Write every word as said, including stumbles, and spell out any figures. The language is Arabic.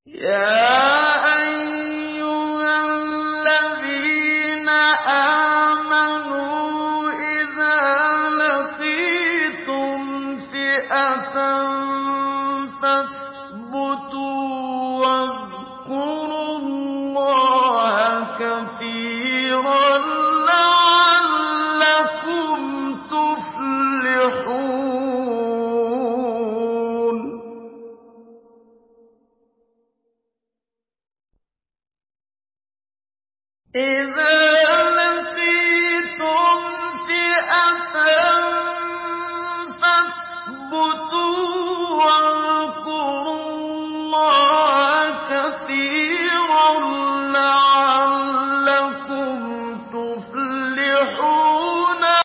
يَا أَيُّهَا الَّذِينَ آمَنُوا إِذَا لَقِيتُمْ فِئَةً فَاثْبُتُوا وَاذْكُرُوا اللَّهَ كَثِيرًا لَّعَلَّكُمْ تُفْلِحُونَ. إِذَا